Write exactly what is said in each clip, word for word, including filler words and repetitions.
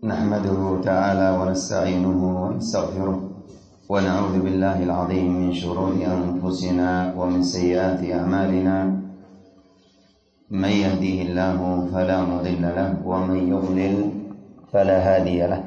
نحمده تعالى ونستعينه ونستغفره ونعوذ بالله العظيم من شرور أنفسنا ومن سيئات أعمالنا. من يهديه الله فلا مضل له ومن يضلل فلا هادي له.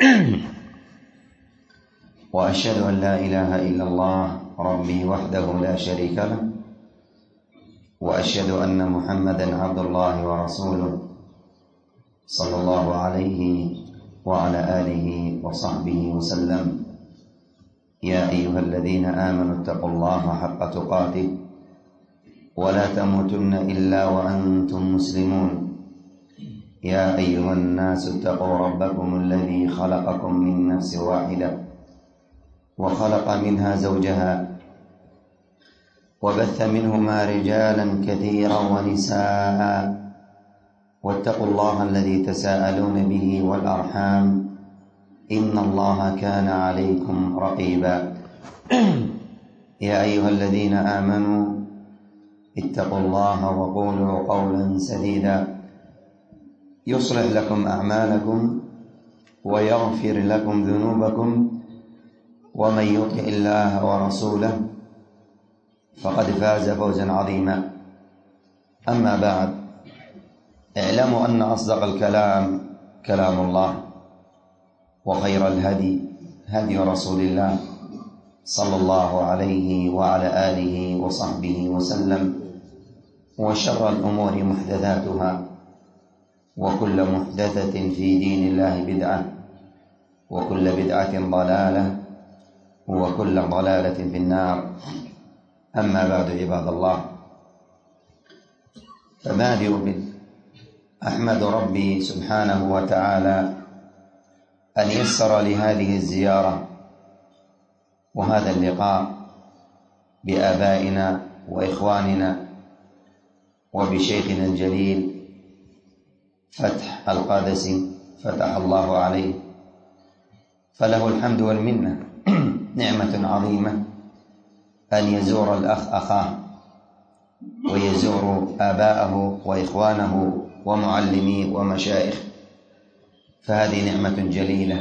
وأشهد أن لا إله إلا الله ربي وحده لا شريك له، وأشهد أن محمدا عبد الله ورسوله صلى الله عليه وعلى آله وصحبه وسلم. يا أيها الذين آمنوا اتقوا الله حق تقاته ولا تموتن إلا وأنتم مسلمون. يا أيها الناس اتقوا ربكم الذي خلقكم من نفس واحدة وخلق منها زوجها وبث منهما رجالا كثيرا ونساء، واتقوا الله الذي تساءلون به والأرحام إن الله كان عليكم رقيبا. يا أيها الذين آمنوا اتقوا الله وقولوا قولا سديدا يصلح لكم أعمالكم ويغفر لكم ذنوبكم، ومن يطع الله ورسوله فقد فاز فوزا عظيما. أما بعد، اعلموا أن أصدق الكلام كلام الله، وخير الهدي هدي رسول الله صلى الله عليه وعلى آله وصحبه وسلم، وشر الأمور محدثاتها، وكل محدثة في دين الله بدعة، وكل بدعة ضلالة، وكل ضلالة في النار. أما بعد، عباد الله، فبادئ أحمد ربي سبحانه وتعالى أن يسر لهذه الزيارة وهذا اللقاء بآبائنا وإخواننا وبشيخنا الجليل فتح القادسي فتح الله عليه، فله الحمد والمنة. نعمة عظيمة أن يزور الأخ أخاه ويزور آباءه وإخوانه ومعلمي ومشايخ، فهذه نعمة جليلة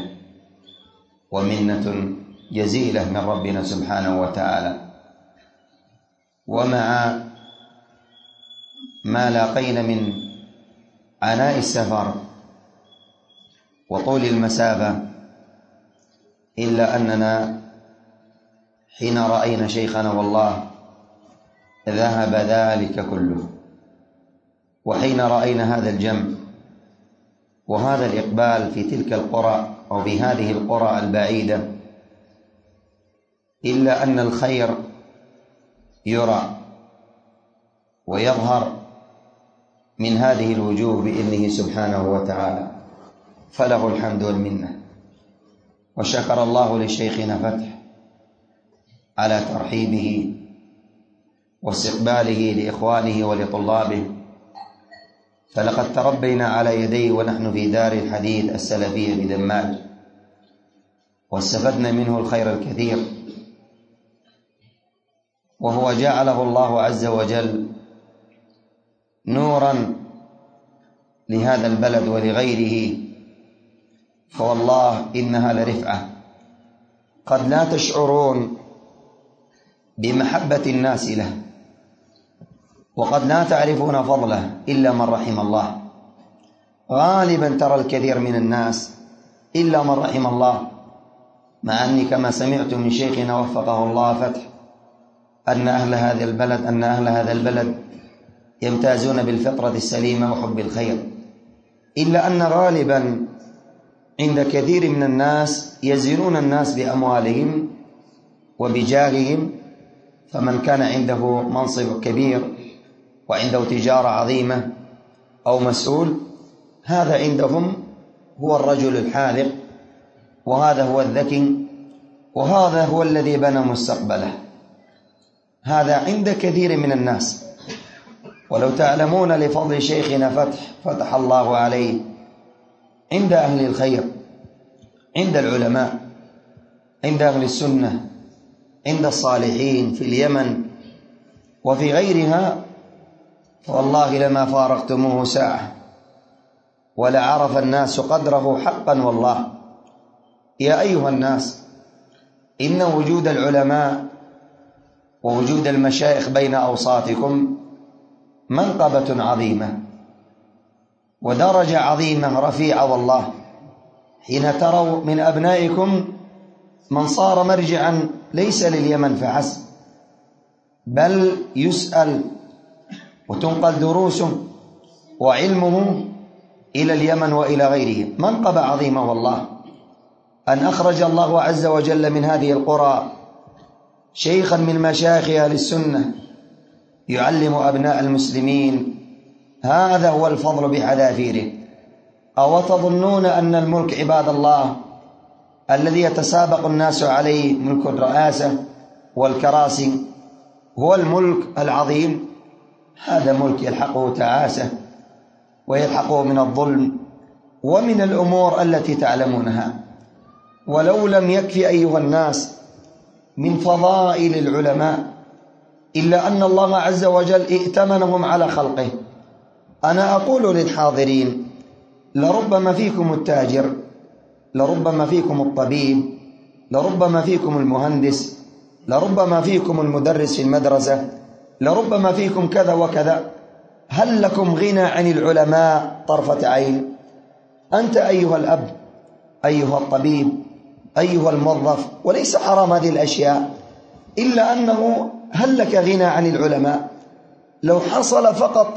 ومنة جزيلة من ربنا سبحانه وتعالى. ومع ما لاقينا من عناء السفر وطول المسافة، إلا أننا حين رأينا شيخنا والله ذهب ذلك كله. وحين رأينا هذا الجمع وهذا الإقبال في تلك القرى أو في هذه القرى البعيدة، إلا أن الخير يرى ويظهر من هذه الوجوه بإذنه سبحانه وتعالى، فله الحمد والمنة. وشكر الله لشيخنا فتح على ترحيبه واستقباله لإخوانه ولطلابه، فلقد تربينا على يديه ونحن في دار الحديث السلفية بدماج، واستفدنا منه الخير الكثير. وهو جعله الله عز وجل نورا لهذا البلد ولغيره، فوالله إنها لرفعة قد لا تشعرون بمحبة الناس له، وقد لا تعرفون فضله إلا من رحم الله. غالبا ترى الكثير من الناس إلا من رحم الله، مع أني كما سمعت من شيخنا وفقه الله فتح أن أهل هذا البلد أن أهل هذا البلد يمتازون بالفطرة السليمة وحب الخير، إلا أن غالبا عند كثير من الناس يزنون الناس بأموالهم وبجاههم، فمن كان عنده منصب كبير وعنده تجارة عظيمة أو مسؤول، هذا عندهم هو الرجل الحاذق، وهذا هو الذكي، وهذا هو الذي بنى مستقبله. هذا عند كثير من الناس. ولو تعلمون لفضل شيخنا فتح فتح الله عليه عند أهل الخير، عند العلماء، عند أهل السنة، عند الصالحين في اليمن وفي غيرها، فوالله لما فارقتموه ساعة. ولعرف الناس قدره حقا والله. يا أيها الناس، إن وجود العلماء ووجود المشايخ بين أوساطكم منقبة عظيمة ودرجة عظيمة رفيعة والله، حين تروا من أبنائكم من صار مرجعا ليس لليمن فحسب، بل يسأل وتنقل دروسه وعلمه إلى اليمن وإلى غيره. منقبة عظيمة والله أن أخرج الله عز وجل من هذه القرى شيخا من مشايخ أهل السنة يعلم أبناء المسلمين. هذا هو الفضل بحذافيره. أو تظنون أن الملك عباد الله الذي يتسابق الناس عليه، ملك الرئاسة والكراسي، هو الملك العظيم؟ هذا ملك يلحقه تعاسة ويلحقه من الظلم ومن الأمور التي تعلمونها. ولو لم يكفي أيها الناس من فضائل العلماء إلا أن الله عز وجل ائتمنهم على خلقه. أنا أقول للحاضرين: لربما فيكم التاجر، لربما فيكم الطبيب، لربما فيكم المهندس، لربما فيكم المدرس في المدرسة، لربما فيكم كذا وكذا. هل لكم غنى عن العلماء طرفة عين؟ أنت أيها الأب، أيها الطبيب، أيها الموظف، وليس حرام هذه الأشياء، إلا أنه هل لك غنى عن العلماء؟ لو حصل فقط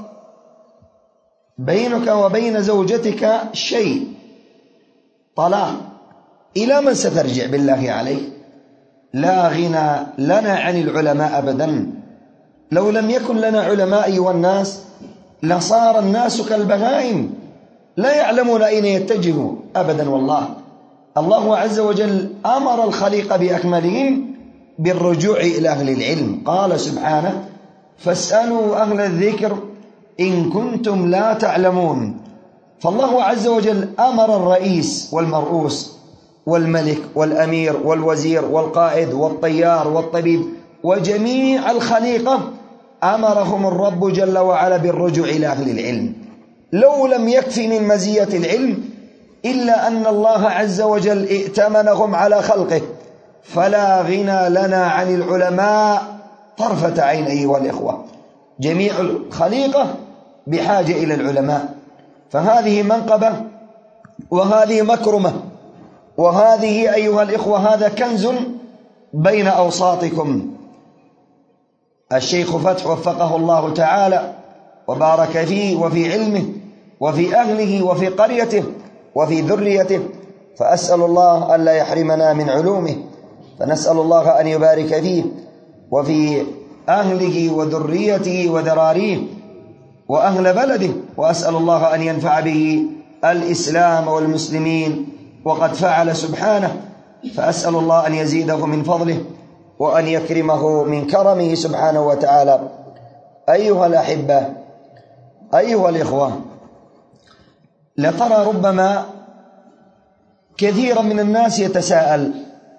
بينك وبين زوجتك شيء، طلاق، إلى من سترجع بالله عليك؟ لا غنى لنا عن العلماء أبدا. لو لم يكن لنا علماء أيها الناس لصار الناس كالبهائم لا يعلمون أين يتجهوا أبدا والله. الله عز وجل أمر الخليق بأكملهم بالرجوع إلى أهل العلم. قال سبحانه: فاسألوا أهل الذكر إن كنتم لا تعلمون. فالله عز وجل أمر الرئيس والمرؤوس والملك والأمير والوزير والقائد والطيار والطبيب وجميع الخليقة، أمرهم الرب جل وعلا بالرجوع إلى أهل العلم. لو لم يكفي من مزية العلم إلا أن الله عز وجل ائتمنهم على خلقه، فلا غنى لنا عن العلماء طرفة عين أيها الإخوة. جميع الخليقة بحاجة إلى العلماء. فهذه منقبة وهذه مكرمة، وهذه أيها الإخوة هذا كنز بين أوساطكم. الشيخ فتح وفقه الله تعالى وبارك فيه وفي علمه وفي أهله وفي قريته وفي ذريته، فأسأل الله ألا يحرمنا من علومه، فنسأل الله أن يبارك فيه وفي أهله وذريته وذراريه وأهل بلده، وأسأل الله أن ينفع به الإسلام والمسلمين، وقد فعل سبحانه. فأسأل الله أن يزيده من فضله وأن يكرمه من كرمه سبحانه وتعالى. أيها الأحبة، أيها الإخوة، لترى ربما كثيرا من الناس يتساءل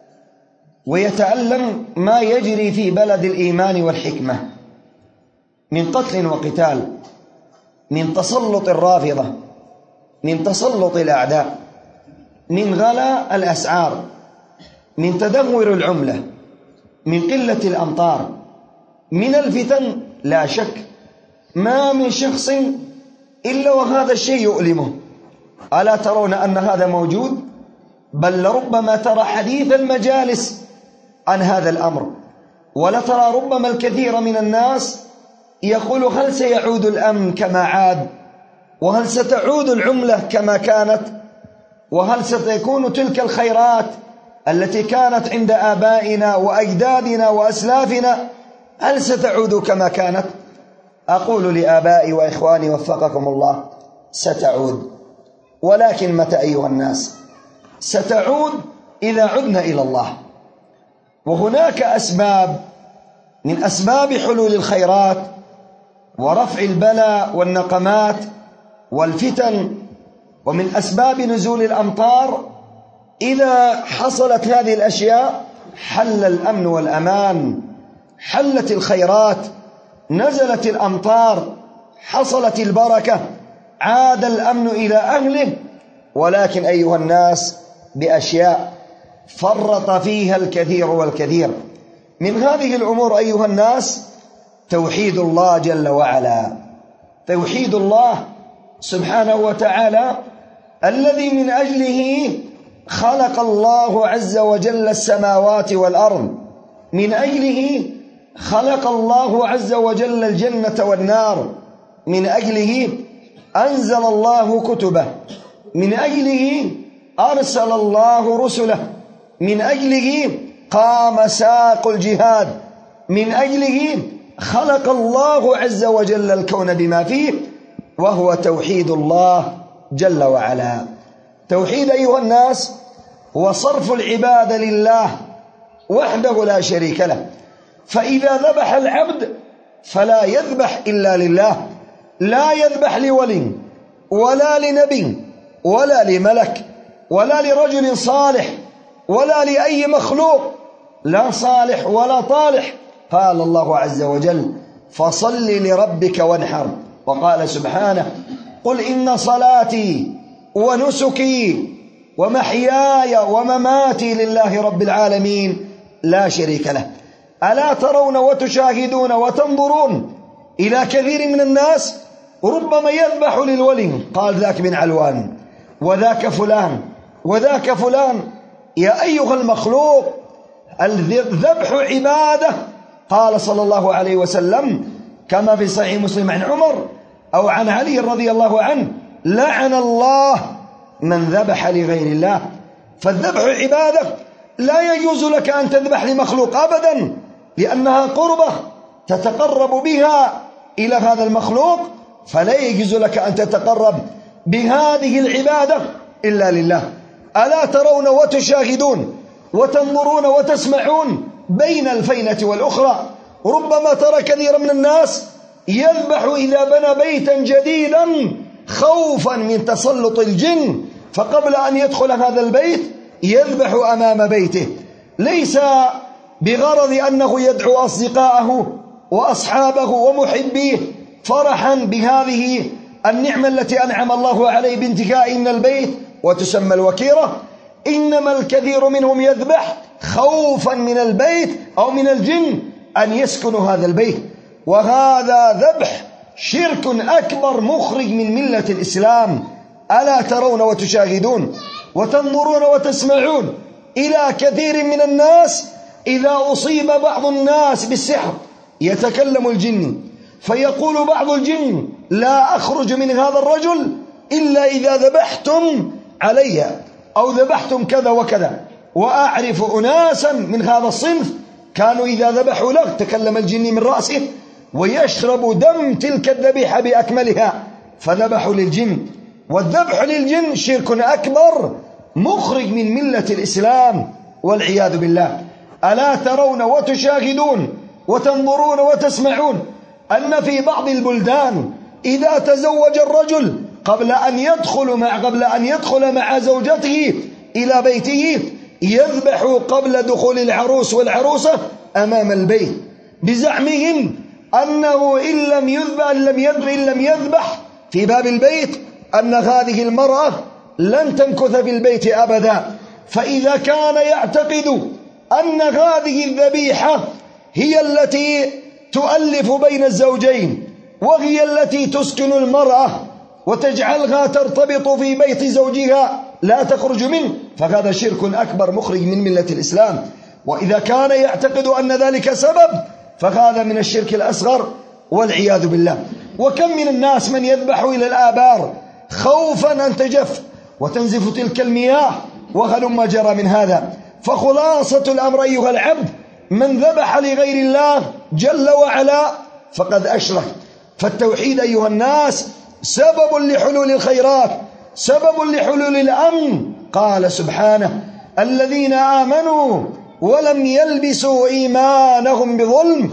ويتألم ما يجري في بلد الإيمان والحكمة من قتل وقتال، من تسلط الرافضة، من تسلط الأعداء، من غلاء الأسعار، من تدهور العملة، من قلة الأمطار، من الفتن. لا شك ما من شخص إلا وهذا الشيء يؤلمه. ألا ترون أن هذا موجود؟ بل لربما ترى حديث المجالس عن هذا الأمر، ولترى ربما الكثير من الناس يقول: هل سيعود الأمن كما عاد؟ وهل ستعود العملة كما كانت؟ وهل ستكون تلك الخيرات التي كانت عند آبائنا وأجدادنا وأسلافنا هل ستعود كما كانت؟ أقول لآبائي وإخواني وفقكم الله: ستعود. ولكن متى أيها الناس؟ ستعود إذا عدنا إلى الله. وهناك أسباب من أسباب حلول الخيرات ورفع البلاء والنقمات والفتن، ومن أسباب نزول الأمطار. إذا حصلت هذه الأشياء حل الأمن والأمان، حلت الخيرات، نزلت الأمطار، حصلت البركة، عاد الأمن إلى أهله، ولكن أيها الناس بأشياء فرط فيها الكثير والكثير. من هذه الأمور أيها الناس توحيد الله جل وعلا، توحيد الله سبحانه وتعالى الذي من أجله خلق الله عز وجل السماوات والأرض، من أجله خلق الله عز وجل الجنة والنار، من أجله أنزل الله كتبه، من أجله أرسل الله رسله، من أجله قام ساق الجهاد، من أجله خلق الله عز وجل الكون بما فيه، وهو توحيد الله جل وعلا. توحيد أيها الناس هو صرف العبادة لله وحده لا شريك له، فإذا ذبح العبد فلا يذبح إلا لله، لا يذبح لولي ولا لنبي ولا لملك ولا لرجل صالح ولا لأي مخلوق، لا صالح ولا طالح. قال الله عز وجل: فصل لربك وانحر. وقال سبحانه: قل إن صلاتي ونسكي ومحياي ومماتي لله رب العالمين لا شريك له. ألا ترون وتشاهدون وتنظرون إلى كثير من الناس ربما يذبح للولي، قال ذاك بن علوان وذاك فلان وذاك فلان. يا أيها المخلوق، الذبح عبادة. قال صلى الله عليه وسلم كما في صحيح مسلم عن عمر أو عن علي رضي الله عنه: لعن الله من ذبح لغير الله. فالذبح عبادة، لا يجوز لك أن تذبح لمخلوق أبدا، لأنها قربة تتقرب بها إلى هذا المخلوق، فلا يجوز لك أن تتقرب بهذه العبادة إلا لله. ألا ترون وتشاهدون وتنظرون وتسمعون بين الفينة والأخرى؟ ربما ترى كثيرا من الناس يذبح إذا بنى بيتا جديدا خوفا من تسلط الجن، فقبل أن يدخل هذا البيت يذبح أمام بيته، ليس بغرض أنه يدعو أصدقاءه وأصحابه ومحبيه فرحا بهذه النعمة التي أنعم الله عليه بانتهاء من البيت وتسمى الوكيرة. إنما الكثير منهم يذبح خوفا من البيت أو من الجن أن يسكنوا هذا البيت، وهذا ذبح شرك أكبر مخرج من ملة الإسلام. ألا ترون وتشاهدون وتنظرون وتسمعون إلى كثير من الناس إذا أصيب بعض الناس بالسحر يتكلم الجن، فيقول بعض الجن: لا أخرج من هذا الرجل إلا إذا ذبحتم علي أو ذبحتم كذا وكذا. وأعرف أناسا من هذا الصنف كانوا إذا ذبحوا له تكلم الجن من رأسه ويشرب دم تلك الذبيحة بأكملها، فذبحوا للجن. والذبح للجن شرك أكبر مخرج من ملة الإسلام والعياذ بالله. ألا ترون وتشاهدون وتنظرون وتسمعون أن في بعض البلدان إذا تزوج الرجل قبل أن يدخل مع قبل أن يدخل مع زوجته إلى بيته يذبح قبل دخول العروس والعروسة أمام البيت، بزعمهم أنه إن لم يذبح إن لم يذبح, إن لم يذبح في باب البيت أن هذه المرأة لن تمكث في البيت أبدا. فإذا كان يعتقد أن هذه الذبيحة هي التي تؤلف بين الزوجين وهي التي تسكن المرأة وتجعلها ترتبط في بيت زوجها لا تخرج منه، فهذا شرك أكبر مخرج من ملة الإسلام. وإذا كان يعتقد أن ذلك سبب فهذا من الشرك الأصغر والعياذ بالله. وكم من الناس من يذبح إلى الآبار خوفا أن تجف وتنزف تلك المياه وهلم جرى من هذا. فخلاصة الأمر أيها العبد، من ذبح لغير الله جل وعلا فقد أشرك. فالتوحيد أيها الناس سبب لحلول الخيرات، سبب لحلول الأمن. قال سبحانه: الذين آمنوا ولم يلبسوا إيمانهم بظلم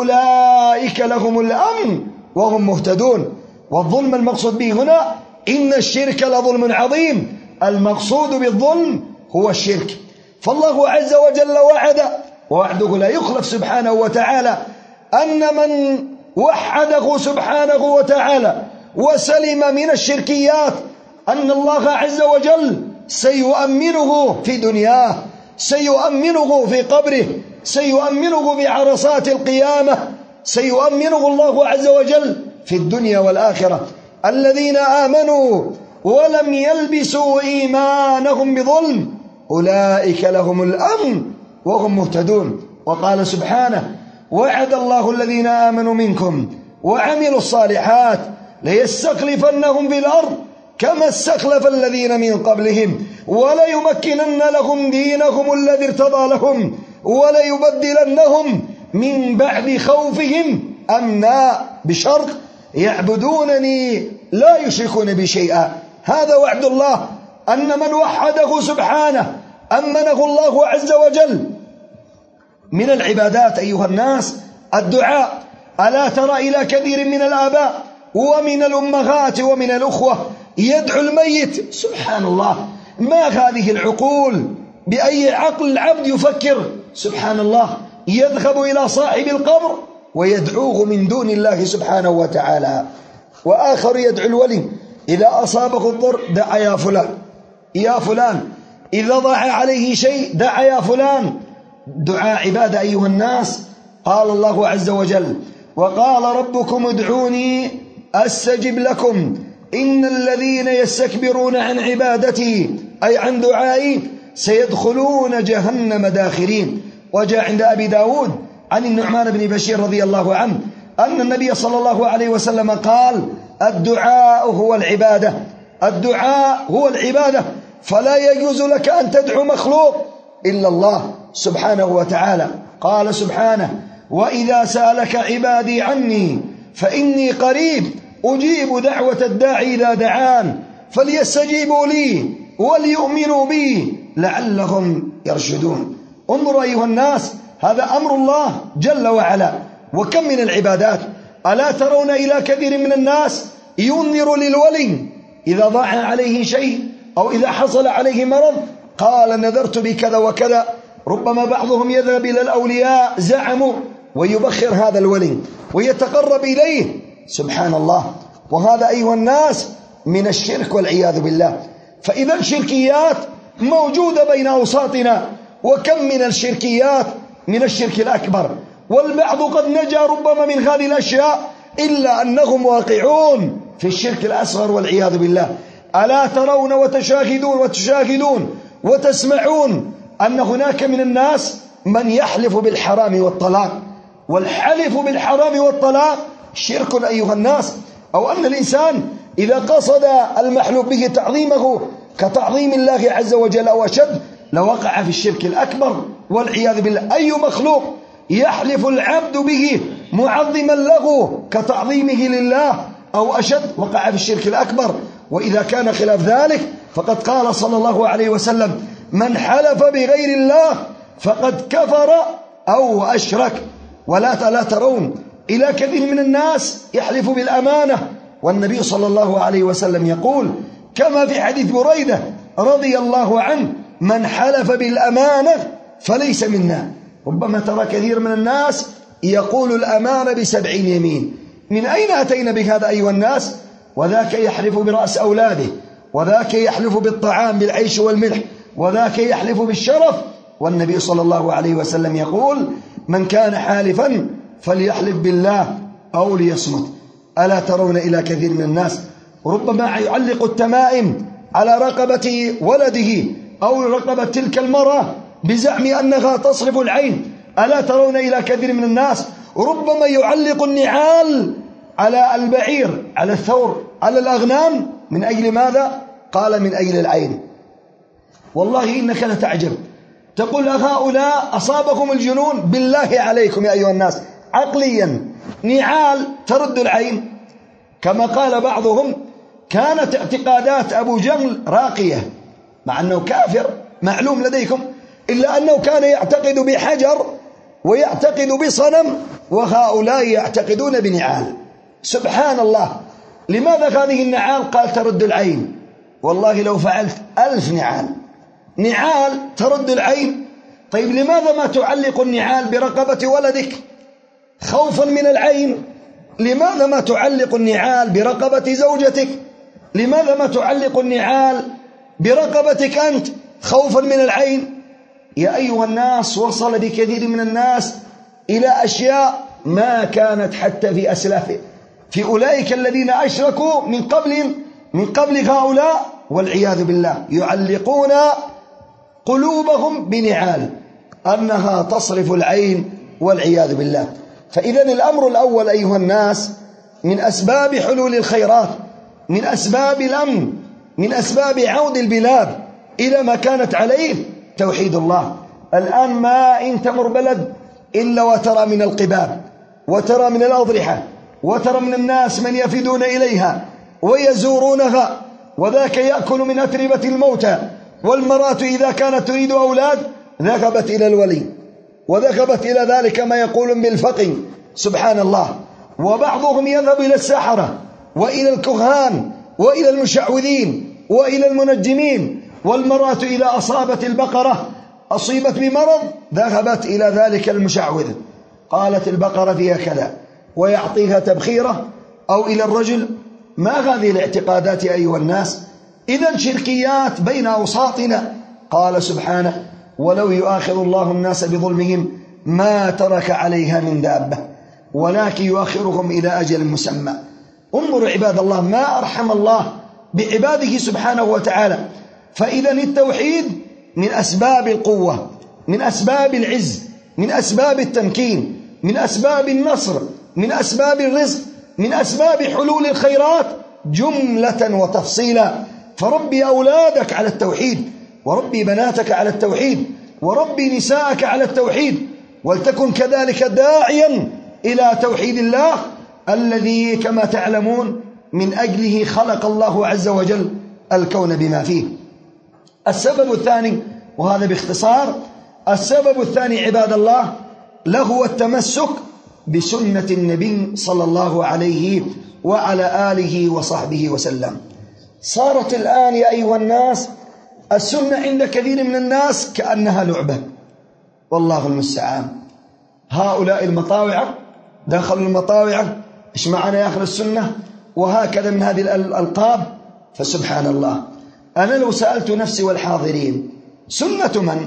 أولئك لهم الأمن وهم مهتدون. والظلم المقصود به هنا إن الشرك لظلم عظيم، المقصود بالظلم هو الشرك. فالله عز وجل وعد، ووعده لا يخلف سبحانه وتعالى، أن من وحده سبحانه وتعالى وسلم من الشركيات أن الله عز وجل سيؤمنه في دنياه، سيؤمنه في قبره، سيؤمنه بعرصات القيامة، سيؤمنه الله عز وجل في الدنيا والآخرة. الذين آمنوا ولم يلبسوا إيمانهم بظلم أولئك لهم الأمن وهم مهتدون. وقال سبحانه: وعد الله الذين آمنوا منكم وعملوا الصالحات ليستخلفنهم في الأرض كما استخلف الذين من قبلهم وليمكنن لهم دينهم الذي ارتضى لهم وليبدلنهم من بعد خوفهم أمنا بشرط يعبدونني لا يشركون بي شيئا. هذا وعد الله، أن من وحده سبحانه أمنه الله عز وجل. من العبادات أيها الناس الدعاء. ألا ترى إلى كثير من الآباء ومن الأمهات ومن الأخوة يدعو الميت؟ سبحان الله، ما هذه العقول؟ بأي عقل العبد يفكر؟ سبحان الله، يذهب إلى صاحب القبر ويدعوه من دون الله سبحانه وتعالى. وآخر يدعو الولي إذا أصابه الضر: دعا يا فلان يا فلان. إذا ضاع عليه شيء: دعا يا فلان. دعاء عبادة أيها الناس. قال الله عز وجل: وقال ربكم ادعوني أستجب لكم إن الذين يستكبرون عن عبادتي أي عن دعائي سيدخلون جهنم داخرين. وجاء عند أبي داود عن النعمان بن بشير رضي الله عنه أن النبي صلى الله عليه وسلم قال: الدعاء هو العبادة، الدعاء هو العبادة، فلا يجوز لك أن تدعو مخلوق إلا الله سبحانه وتعالى. قال سبحانه: وإذا سألك عبادي عني فإني قريب أجيب دعوة الداعي إذا دعان فليستجيبوا لي وليؤمنوا بي لعلهم يرشدون. انظروا أيها الناس، هذا أمر الله جل وعلا. وكم من العبادات. ألا ترون إلى كثير من الناس ينذر للولي إذا ضاع عليه شيء أو إذا حصل عليه مرض قال: نذرت بكذا وكذا. ربما بعضهم يذهب إلى الأولياء زعموا ويبخر هذا الولي ويتقرب إليه. سبحان الله. وهذا أيها الناس من الشرك والعياذ بالله. فإذا الشركيات موجودة بين أوساطنا. وكم من الشركيات من الشرك الأكبر، والبعض قد نجا ربما من هذه الأشياء، إلا أنهم واقعون في الشرك الأصغر والعياذ بالله. ألا ترون وتشاهدون وتشاهدون وتسمعون أن هناك من الناس من يحلف بالحرام والطلاق؟ والحلف بالحرام والطلاق شرك أيها الناس. أو أن الإنسان إذا قصد المحلوف به تعظيمه كتعظيم الله عز وجل أو أشد لوقع في الشرك الأكبر والعياذ بالله. أي مخلوق يحلف العبد به معظما له كتعظيمه لله أو أشد وقع في الشرك الأكبر. وإذا كان خلاف ذلك فقد قال صلى الله عليه وسلم: من حلف بغير الله فقد كفر أو أشرك. ولا لا ترون إلى كثير من الناس يحلف بالأمانة، والنبي صلى الله عليه وسلم يقول كما في حديث بريدة رضي الله عنه: من حلف بالأمانة فليس منا. ربما ترى كثير من الناس يقول الأمانة بسبعين يمين. من أين أتينا بهذا أيها الناس؟ وذاك يحلف برأس أولاده، وذاك يحلف بالطعام بالعيش والملح، وذاك يحلف بالشرف. والنبي صلى الله عليه وسلم يقول: من كان حالفا فليحلف بالله أو ليصمت. ألا ترون إلى كثير من الناس ربما يعلق التمائم على رقبة ولده أو رقبة تلك المرأة بزعم أنها تصرف العين. ألا ترون إلى كثير من الناس ربما يعلق النعال على البعير، على الثور، على الأغنام. من أجل ماذا؟ قال: من أجل العين. والله إنك لتعجب، تقول هؤلاء أصابهم الجنون. بالله عليكم يا أيها الناس، عقليا نعال ترد العين؟ كما قال بعضهم: كانت اعتقادات أبو جهل راقية، مع أنه كافر معلوم لديكم، إلا أنه كان يعتقد بحجر ويعتقد بصنم، وهؤلاء يعتقدون بنعال. سبحان الله. لماذا هذه النعال؟ قال: ترد العين. والله لو فعلت ألف نعال نعال ترد العين. طيب لماذا ما تعلق النعال برقبة ولدك خوفا من العين؟ لماذا ما تعلق النعال برقبة زوجتك؟ لماذا ما تعلق النعال برقبتك أنت خوفا من العين؟ يا أيها الناس، وصل بكثير من الناس إلى أشياء ما كانت حتى في أسلافه، في أولئك الذين أشركوا من قبل من قبل هؤلاء، والعياذ بالله، يعلقون قلوبهم بنعال أنها تصرف العين، والعياذ بالله. فإذا الأمر الأول أيها الناس من أسباب حلول الخيرات، من أسباب الأمن، من أسباب عود البلاد إلى ما كانت عليه توحيد الله. الآن ما إن تمر بلد إلا وترى من القباب، وترى من الأضرحة، وترى من الناس من يفدون إليها ويزورونها، وذاك يأكل من أتربة الموتى. والمرأة إذا كانت تريد أولاد ذهبت إلى الولي، وذهبت إلى ذلك ما يقول بالفقي، سبحان الله. وبعضهم يذهب إلى السحرة وإلى الكهان وإلى المشعوذين وإلى المنجمين. والمرأة إذا أصابت البقرة أصيبت بمرض ذهبت إلى ذلك المشعوذ، قالت البقرة فيها كذا، ويعطيها تبخيرة، أو إلى الرجل. ما هذه الاعتقادات يا أيها الناس؟ إذن شركيات بين أوساطنا. قال سبحانه: ولو يؤاخذ الله الناس بظلمهم ما ترك عليها من دابة ولكن يؤخرهم إلى أجل مسمى. انظروا عباد الله، ما أرحم الله بعباده سبحانه وتعالى. فإذا التوحيد من أسباب القوة، من أسباب العز، من أسباب التمكين، من أسباب النصر، من أسباب الرزق، من أسباب حلول الخيرات جملة وتفصيلا. فربي أولادك على التوحيد، وربي بناتك على التوحيد، وربي نساءك على التوحيد، ولتكن كذلك داعيا إلى توحيد الله الذي كما تعلمون من أجله خلق الله عز وجل الكون بما فيه. السبب الثاني، وهذا باختصار، السبب الثاني عباد الله له التمسك بسنة النبي صلى الله عليه وعلى آله وصحبه وسلم. صارت الآن يا أيها الناس السنة عند كثير من الناس كأنها لعبة، والله المستعان. هؤلاء المطاوعة دخلوا المطاوعة، إيش معنى يا أخي السنة؟ وهكذا من هذه الألقاب. فسبحان الله، أنا لو سألت نفسي والحاضرين سنة من؟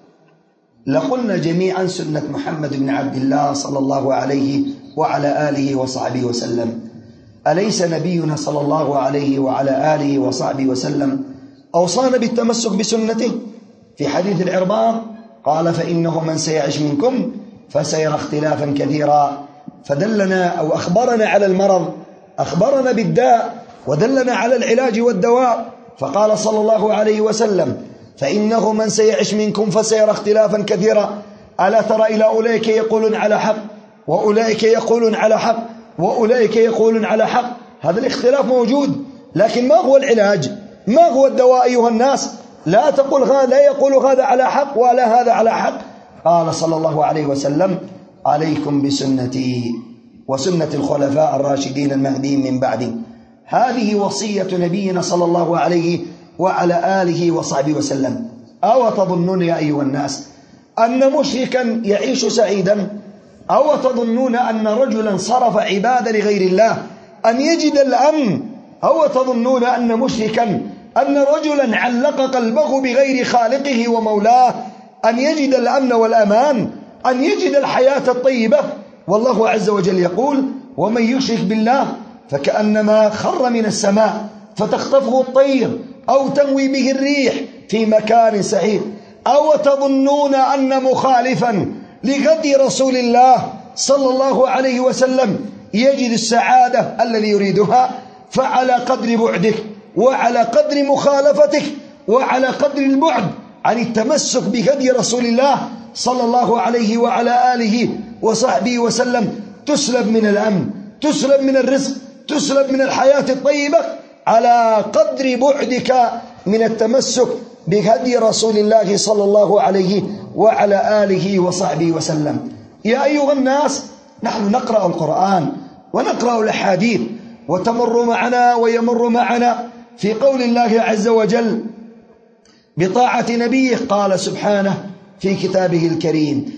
لقلنا جميعا سنة محمد بن عبد الله صلى الله عليه وعلى آله وصحبه وسلم. أليس نبينا صلى الله عليه وعلى آله وصحبه وسلم أوصانا بالتمسك بسنته؟ في حديث العرباض قال: فإنه من سيعش منكم فسيرى اختلافا كثيرا. فدلنا أو أخبرنا على المرض، أخبرنا بالداء، ودلنا على العلاج والدواء. فقال صلى الله عليه وسلم: فإنه من سيعش منكم فسيرى اختلافا كثيرا. ألا ترى إلى أولئك يقولون على حق، وأولئك يقولون على حق، وأولئك يقولون على حق. هذا الاختلاف موجود، لكن ما هو العلاج؟ ما هو الدواء أيها الناس؟ لا تقول هذا لا يقول هذا على حق ولا هذا على حق. قال صلى الله عليه وسلم: عليكم بسنتي وسنة الخلفاء الراشدين المهديين من بعدي. هذه وصية نبينا صلى الله عليه وعلى آله وصحبه وسلم. أو تظنون يا أيها الناس أن مشركا يعيش سعيدا؟ أو تظنون أن رجلا صرف عبادة لغير الله أن يجد الأمن؟ أو تظنون أن مشركا أن رجلا علق قلبه بغير خالقه ومولاه أن يجد الأمن والأمان، أن يجد الحياة الطيبة؟ والله عز وجل يقول: ومن يشرك بالله فكأنما خر من السماء فتخطفه الطير أو تنوي به الريح في مكان سحيق. أو تظنون أن مخالفا لهدي رسول الله صلى الله عليه وسلم يجد السعادة الذي يريدها؟ فعلى قدر بعدك، وعلى قدر مخالفتك، وعلى قدر البعد عن التمسك بهدي رسول الله صلى الله عليه وعلى آله وصحبه وسلم تسلب من الأمن، تسلب من الرزق، تسلب من الحياة الطيبة، على قدر بعدك من التمسك بهدي رسول الله صلى الله عليه وعلى آله وصحبه وسلم. يا أيها الناس، نحن نقرأ القرآن ونقرأ الأحاديث، وتمر معنا ويمر معنا في قول الله عز وجل بطاعة نبيه. قال سبحانه في كتابه الكريم: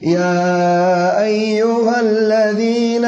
يا أيها الذين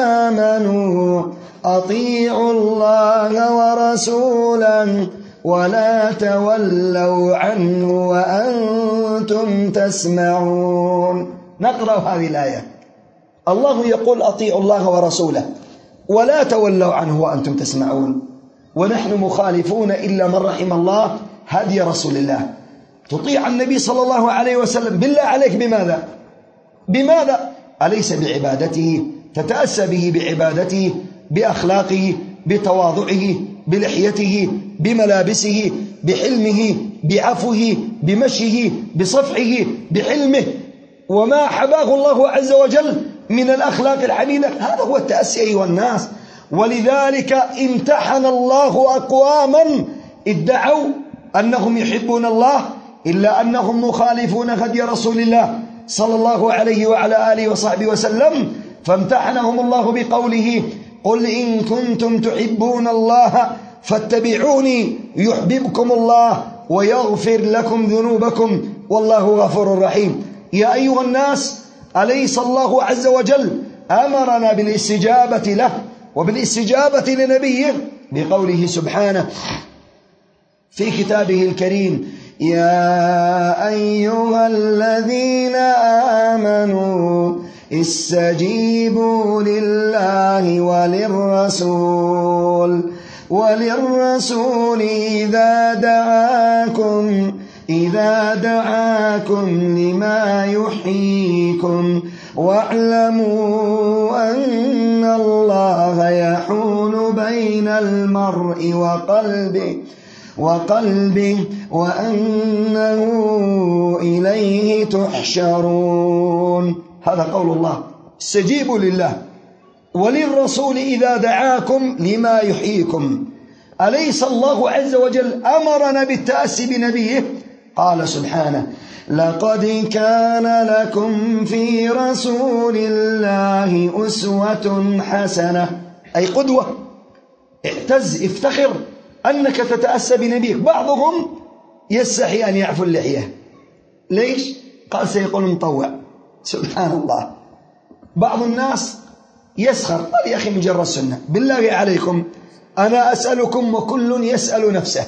آمنوا أطيعوا الله ورسوله ولا تولوا عنه وأنتم تسمعون. نقرأ هذه الآية. الله يقول أطيعوا الله ورسوله ولا تولوا عنه وأنتم تسمعون، ونحن مخالفون إلا من رحم الله هدي رسول الله. تطيع النبي صلى الله عليه وسلم بالله عليك بماذا؟ بماذا؟ أليس بعبادته؟ تتأسى به بعبادته، بأخلاقه، بتواضعه، بلحيته، بملابسه، بحلمه، بعفوه، بمشيه، بصفحه، بحلمه، وما حباه الله عز وجل من الأخلاق الحميدة. هذا هو التأسي أيها الناس. ولذلك امتحن الله أقواما ادعوا أنهم يحبون الله إلا أنهم مخالفون هدي رسول الله صلى الله عليه وعلى آله وصحبه وسلم، فامتحنهم الله بقوله قل إن كنتم تحبون الله فاتبعوني يحببكم الله ويغفر لكم ذنوبكم والله غفور رحيم. يا أيها الناس، أليس الله عز وجل أمرنا بالاستجابة له وبالاستجابة لنبيه بقوله سبحانه في كتابه الكريم يا أيها الذين آمنوا استجيبوا لله وللرسول وللرسول إذا دعاكم إذا دعاكم لما يحييكم واعلموا أن الله يحول بين المرء وقلبه وقلبه وأنه إليه تحشرون. هذا قول الله. استجيبوا لله وللرسول إذا دعاكم لما يحييكم. أليس الله عز وجل أمرنا بالتأسي بنبيه؟ قال سبحانه لقد كان لكم في رسول الله أسوة حسنة، أي قدوة. اعتز، افتخر أنك تتأسى بنبيك. بعضهم يستحي أن يعفو اللحية. ليش؟ قال سيقول مطوع. سبحان الله. بعض الناس يسخر، قال يا أخي مجرد سنة. بالله عليكم أنا أسألكم وكل يسأل نفسه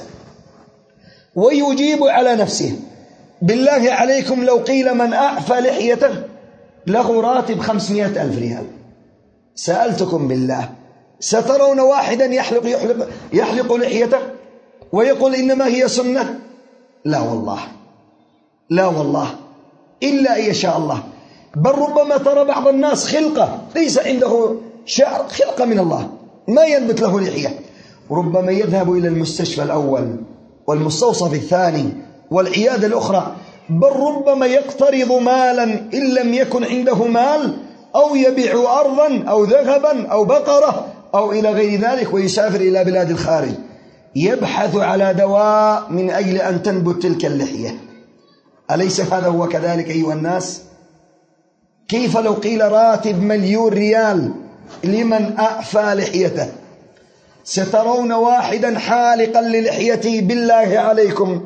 ويجيب على نفسه. بالله عليكم لو قيل من أعفى لحيته له راتب خمسمائة ألف ريال، سألتكم بالله سترون واحدا يحلق, يحلق, يحلق لحيته ويقول إنما هي سنة؟ لا والله، لا والله، إلا أن يشاء الله. بل ربما ترى بعض الناس خلقة ليس عنده شعر، خلقة من الله ما ينبت له لحية، ربما يذهب إلى المستشفى الأول والمستوصف الثاني والعيادة الأخرى، بل ربما يقترض مالا إن لم يكن عنده مال، أو يبيع أرضا أو ذهبا أو بقرة أو إلى غير ذلك ويسافر إلى بلاد الخارج يبحث على دواء من أجل أن تنبت تلك اللحية. أليس هذا هو كذلك أيها الناس؟ كيف لو قيل راتب مليون ريال لمن أعفى لحيته؟ سترون واحدا حالقا للحيته بالله عليكم،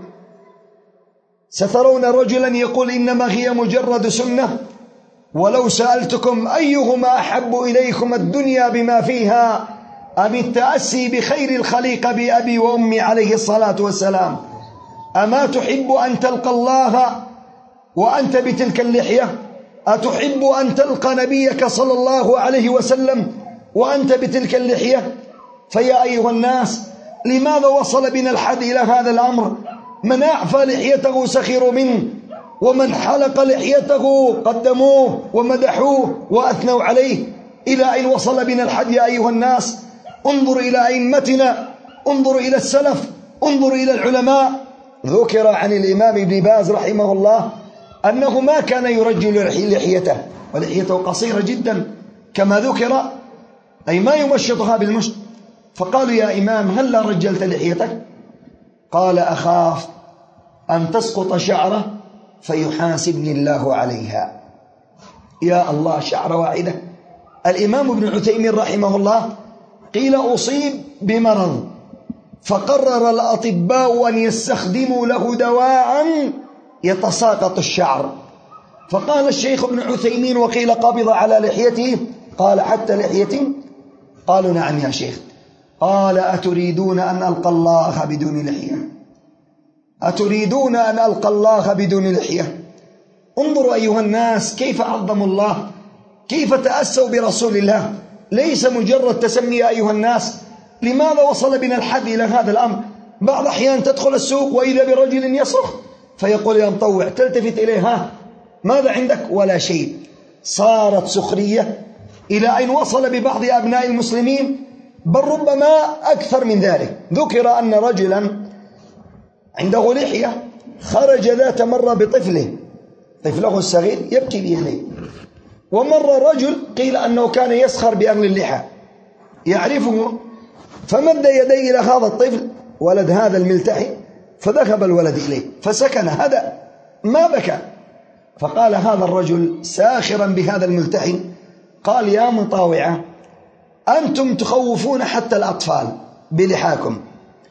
سترون رجلا يقول إنما هي مجرد سنة. ولو سألتكم أيهما أحب إليكم الدنيا بما فيها أم التأسي بخير الخليقة بأبي وأمي عليه الصلاة والسلام؟ أما تحب أن تلقى الله وأنت بتلك اللحية؟ أتحب أن تلقى نبيك صلى الله عليه وسلم وأنت بتلك اللحية؟ فيا أيها الناس، لماذا وصل بنا الحد إلى هذا الأمر؟ من أعفى لحيته سخروا منه، ومن حلق لحيته قدموه ومدحوه وأثنوا عليه. إلى أين وصل بنا الحد يا أيها الناس؟ انظر إلى أئمتنا، انظر إلى السلف، انظر إلى العلماء. ذكر عن الإمام ابن باز رحمه الله أنه ما كان يرجل لحيته، ولحيته قصيرة جدا كما ذكر، أي ما يمشطها بالمشط. فقالوا يا إمام هل لا رجلت لحيتك؟ قال أخاف أن تسقط شعره فيحاسبني الله عليها. يا الله، شعر واحدة. الإمام ابن عثيمين رحمه الله قيل أصيب بمرض فقرر الأطباء أن يستخدموا له دواء يتساقط الشعر، فقال الشيخ ابن عثيمين وقيل قبض على لحيته، قال حتى لحيتي؟ قالوا نعم يا شيخ. قال أتريدون أن ألقى الله بدون لحية؟ أتريدون أن ألقى الله بدون لحية؟ انظروا أيها الناس كيف عظموا الله، كيف تأسوا برسول الله، ليس مجرد تسمي أيها الناس. لماذا وصل بنا الحد إلى هذا الأمر؟ بعض أحيان تدخل السوق وإذا برجل يصرخ فيقول يا مطوع، تلتفت إليه، ها ماذا عندك؟ ولا شيء. صارت سخرية إلى أن وصل ببعض أبناء المسلمين، بل ربما أكثر من ذلك. ذكر أن رجلا عنده لحية خرج ذات مرة بطفله، طفله الصغير يبكي بيديه، ومر رجل قيل أنه كان يسخر بأهل اللحى يعرفه، فمد يديه إلى هذا الطفل ولد هذا الملتحي، فذهب الولد إليه فسكن، هذا ما بكى. فقال هذا الرجل ساخرا بهذا الملتحي، قال يا مطاوعة أنتم تخوفون حتى الأطفال بلحاكم.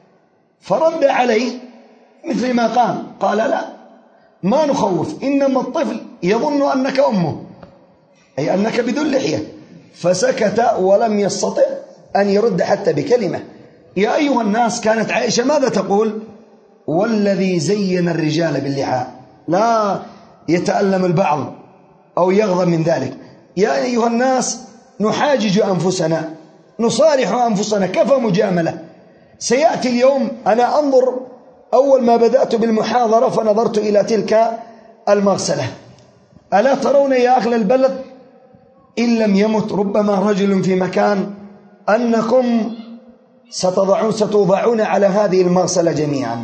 فرد عليه مثل ما قال، قال لا ما نخوف، إنما الطفل يظن أنك أمه، أي أنك بدون لحية. فسكت ولم يستطع أن يرد حتى بكلمة. يا أيها الناس، كانت عائشة ماذا تقول؟ والذي زين الرجال باللحى. لا يتألم البعض أو يغضب من ذلك. يا أيها الناس، نحاجج أنفسنا، نصارح أنفسنا، كفى مجاملة. سيأتي اليوم، أنا أنظر أول ما بدأت بالمحاضرة فنظرت إلى تلك المغسلة، ألا ترون يا أهل البلد إن لم يمت ربما رجل في مكان أنكم ستضعون ستوضعون على هذه المغسلة جميعا،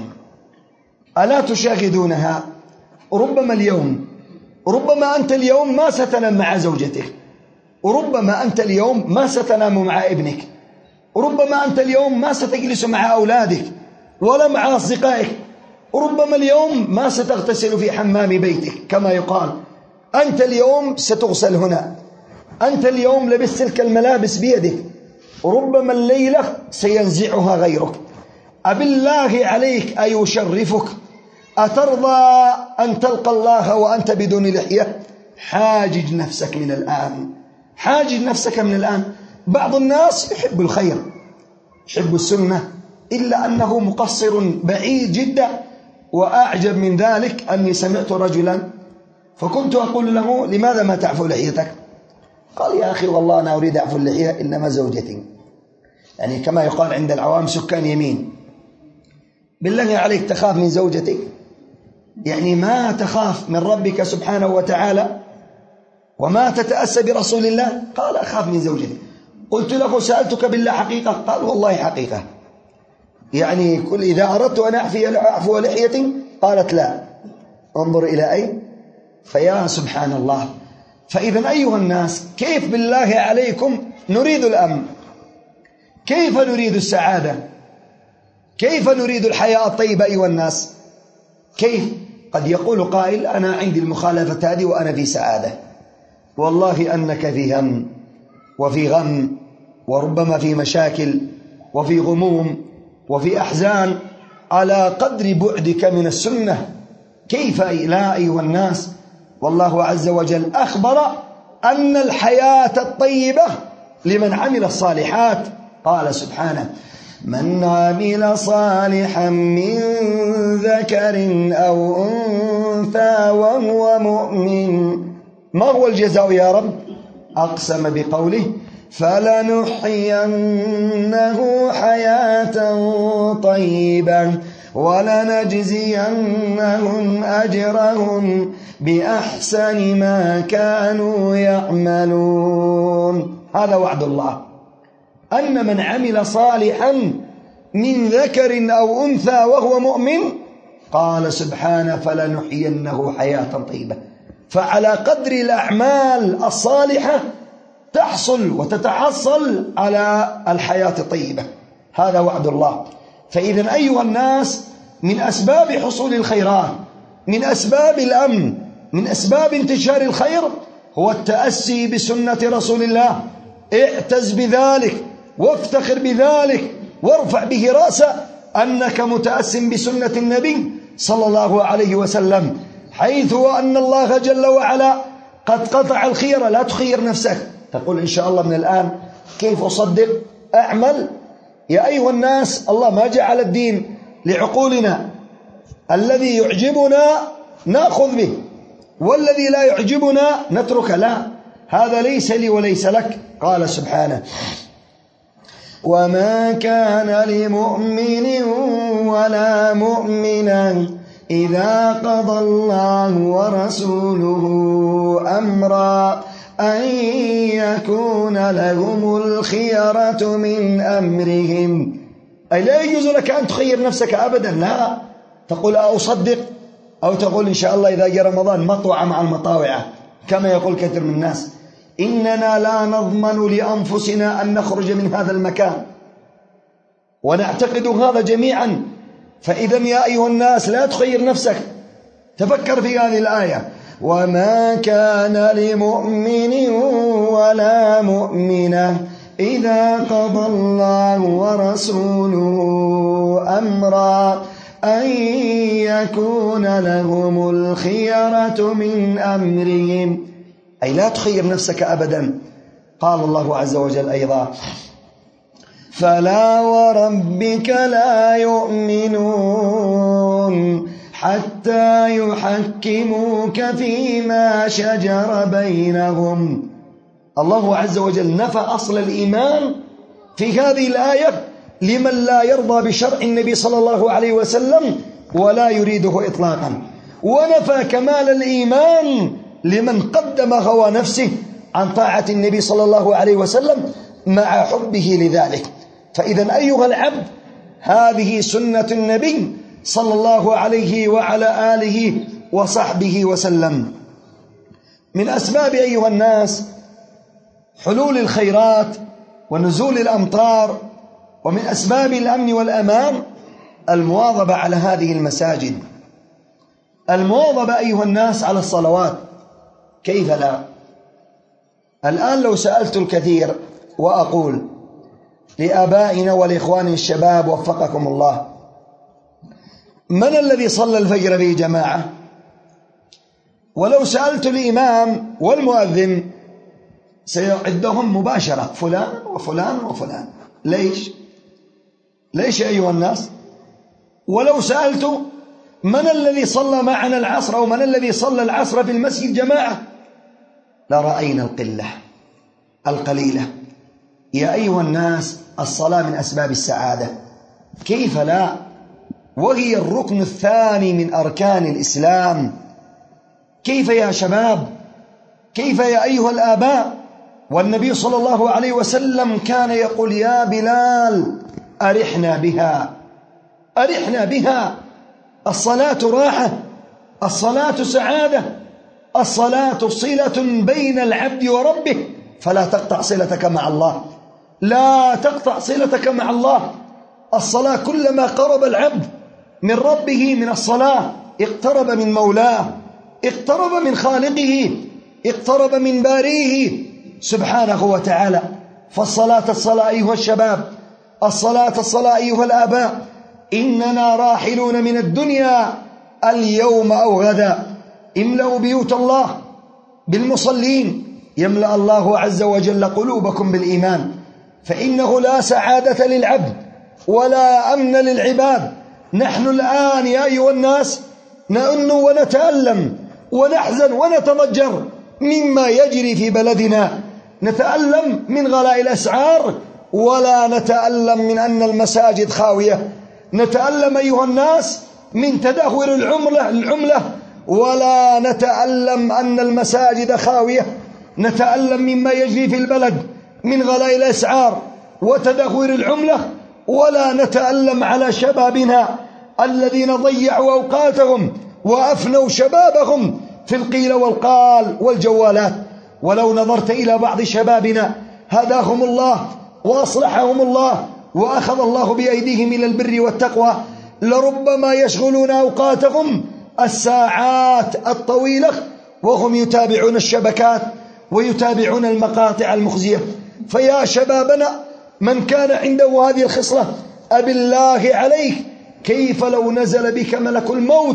ألا تشاهدونها؟ ربما اليوم، ربما أنت اليوم ما ستنام مع زوجتك، وربما أنت اليوم ما ستنام مع ابنك، وربما أنت اليوم ما ستجلس مع أولادك ولا مع أصدقائك، وربما اليوم ما ستغتسل في حمام بيتك كما يقال. أنت اليوم ستغسل هنا، أنت اليوم لبست تلك الملابس بيدك، وربما الليلة سينزعها غيرك. أبالله عليك أيشرفك؟ أترضى أن تلقى الله وأنت بدون لحية؟ حاجج نفسك من الآن، حاجج نفسك من الآن. بعض الناس يحب الخير، يحب السنة، إلا أنه مقصر بعيد جدا. وأعجب من ذلك أني سمعت رجلا فكنت أقول له لماذا ما تعفو لحيتك؟ قال يا أخي والله أنا أريد أعفو اللحية إنما زوجتي، يعني كما يقال عند العوام سكان يمين. بالله عليك تخاف من زوجتك؟ يعني ما تخاف من ربك سبحانه وتعالى وما تتأسى برسول الله؟ قال أخاف من زوجتي. قلت له سألتك بالله حقيقة؟ قال والله حقيقة. يعني كل إذا أردت أن أعفو لحيتي؟ قالت لا. انظر إلى أين. فيا سبحان الله. فإذا أيها الناس، كيف بالله عليكم نريد الأمن؟ كيف نريد السعادة؟ كيف نريد الحياة الطيبة أيها الناس؟ كيف؟ قد يقول قائل أنا عندي المخالفة هذه وأنا في سعادة. والله أنك في هم وفي غم، وربما في مشاكل وفي غموم وفي أحزان على قدر بعدك من السنة. كيف لا أيها الناس؟ والله عز وجل أخبر أن الحياة الطيبة لمن عمل الصالحات. قال سبحانه من عمل صالحا من ذكر أو أنثى وهو مؤمن. ما هو الجزاء يا رب؟ أقسم بقوله فلنحيينه حياة طيبة ولنجزينهم أجرهم بأحسن ما كانوا يعملون. هذا وعد الله، أن من عمل صالحا من ذكر أو أنثى وهو مؤمن، قال سبحانه فلنحيينه حياة طيبة. فعلى قدر الأعمال الصالحة تحصل وتتحصل على الحياة الطيبة. هذا وعد الله. فإذا أيها الناس، من أسباب حصول الخيرات، من أسباب الأمن، من أسباب انتشار الخير هو التأسي بسنة رسول الله. اعتز بذلك وافتخر بذلك وارفع به رأسا أنك متأس بسنة النبي صلى الله عليه وسلم. حيث أن الله جل وعلا قد قطع الخير. لا تخير نفسك تقول إن شاء الله من الآن كيف أصدق أعمل. يا أيها الناس، الله ما جعل الدين لعقولنا، الذي يعجبنا نأخذ به والذي لا يعجبنا نتركه. لا، هذا ليس لي وليس لك. قال سبحانه: وما كان لمؤمن ولا مؤمنا إذا قضى الله ورسوله أمرا أن يكون لهم الخيرة من أمرهم. أي لا يجوز لك أن تخير نفسك أبدا. لا تقول أصدق أو تقول إن شاء الله إذا جاء رمضان مطوعة مع المطاوعة كما يقول كثير من الناس. إننا لا نضمن لأنفسنا أن نخرج من هذا المكان، ونعتقد هذا جميعا. فإذا يا أيها الناس لا تخير نفسك. تفكر في هذه الآية: وما كان لمؤمن ولا مؤمنة إذا قضى الله ورسوله أمرا أن يكون لهم الخيرة من أمرهم. أي لا تخير نفسك أبدا. قال الله عز وجل أيضا: فلا وربك لا يؤمنون حتى يحكموك فيما شجر بينهم. الله عز وجل نفى أصل الإيمان في هذه الآية لمن لا يرضى بشرع النبي صلى الله عليه وسلم ولا يريده إطلاقا، ونفى كمال الإيمان لمن قدم هوى نفسه عن طاعة النبي صلى الله عليه وسلم مع حبه لذلك. فإذا أيها العبد، هذه سنة النبي صلى الله عليه وعلى آله وصحبه وسلم. من أسباب أيها الناس حلول الخيرات ونزول الأمطار، ومن أسباب الأمن والأمان المواظبة على هذه المساجد، المواظبة أيها الناس على الصلوات. كيف لا؟ الآن لو سألت الكثير وأقول لآبائنا والإخوان الشباب وفقكم الله: من الذي صلى الفجر في جماعة؟ ولو سألت الإمام والمؤذن سيعدهم مباشرة: فلان وفلان وفلان. ليش؟ ليش أيها الناس؟ ولو سألت من الذي صلى معنا العصر أو من الذي صلى العصر في المسجد جماعة لرأينا القلة القليلة. يا أيها الناس، الصلاة من أسباب السعادة، كيف لا؟ وهي الركن الثاني من أركان الإسلام. كيف يا شباب؟ كيف يا أيها الآباء؟ والنبي صلى الله عليه وسلم كان يقول: يا بلال أرحنا بها، أرحنا بها. الصلاة راحة، الصلاة سعادة، الصلاة صلة بين العبد وربه، فلا تقطع صلتك مع الله، لا تقطع صلتك مع الله. الصلاة كلما قرب العبد من ربه من الصلاة اقترب من مولاه، اقترب من خالقه، اقترب من باريه سبحانه وتعالى. فالصلاة الصلاة أيها الشباب، الصلاة الصلاة أيها الآباء. إننا راحلون من الدنيا اليوم أو غدا. املأوا بيوت الله بالمصلين، يملأ الله عز وجل قلوبكم بالإيمان. فإنه لا سعادة للعبد ولا أمن للعباد. نحن الآن يا أيها الناس نأن ونتألم ونحزن ونتضجر مما يجري في بلدنا، نتألم من غلاء الأسعار ولا نتألم من أن المساجد خاوية، نتألم أيها الناس من تدهور العملة العملة ولا نتألم أن المساجد خاوية، نتألم مما يجري في البلد من غلاء الأسعار وتدهور العملة ولا نتألم على شبابنا الذين ضيعوا أوقاتهم وأفنوا شبابهم في القيل والقال والجوالات. ولو نظرت إلى بعض شبابنا هداهم الله وأصلحهم الله وأخذ الله بأيديهم إلى البر والتقوى، لربما يشغلون أوقاتهم الساعات الطويلة وهم يتابعون الشبكات ويتابعون المقاطع المخزية. فيا شبابنا من كان عنده هذه الخصلة، أبي الله عليك كيف لو نزل بك ملك الموت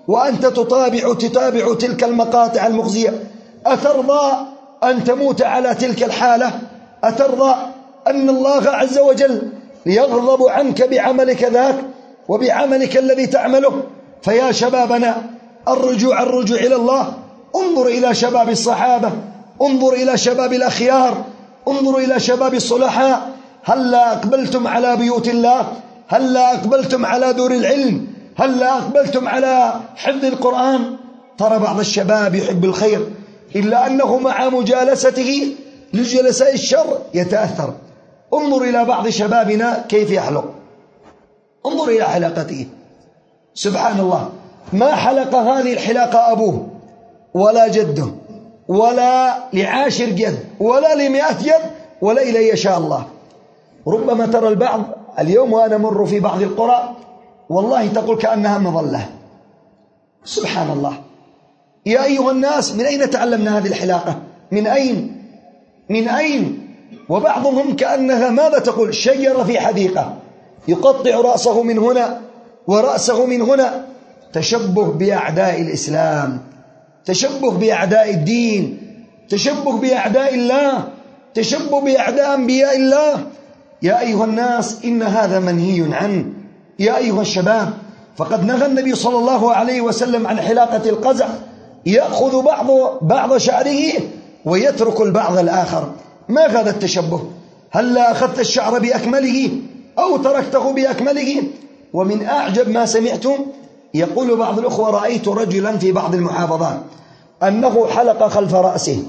وأنت تتابع تتابع تلك المقاطع المخزية، أترضى أن تموت على تلك الحالة؟ أترضى أن الله عز وجل يغضب عنك بعملك ذاك وبعملك الذي تعمله؟ فيا شبابنا الرجوع الرجوع إلى الله. انظر إلى شباب الصحابة، انظر إلى شباب الأخيار، انظر إلى شباب الصلحاء. هلا أقبلتم على بيوت الله؟ هلا أقبلتم على دور العلم؟ هلا أقبلتم على حفظ القرآن؟ ترى بعض الشباب يحب الخير إلا أنه مع مجالسته لجلساء الشر يتأثر. انظر إلى بعض شبابنا كيف يحلق، انظر إلى حلقته، سبحان الله، ما حلق هذه الحلاقة أبوه ولا جده ولا لعاشر جد ولا لمئة جد ولا إلى يشاء الله. ربما ترى البعض اليوم وأنا مر في بعض القرى والله تقول كأنها مظلة، سبحان الله. يا أيها الناس، من أين تعلمنا هذه الحلاقة؟ من أين؟ من أين؟ وبعضهم كأنها ماذا تقول؟ شجرة في حديقة، يقطع رأسه من هنا ورأسه من هنا. تشبه بأعداء الإسلام، تشبه بأعداء الدين، تشبه بأعداء الله، تشبه بأعداء أنبياء الله. يا أيها الناس إن هذا منهي عنه. يا أيها الشباب، فقد نهى النبي صلى الله عليه وسلم عن حلاقة القزع، يأخذ بعض بعض شعره ويترك البعض الآخر. ما هذا التشبه؟ هلا أخذت الشعر بأكمله أو تركته بأكمله؟ ومن أعجب ما سمعت يقول بعض الأخوة: رأيت رجلا في بعض المحافظات أنه حلق خلف رأسه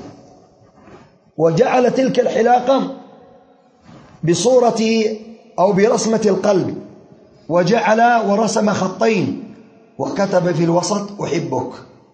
وجعل تلك الحلاقة بصورة أو برسمة القلب، وجعل ورسم خطين وكتب في الوسط أحبك.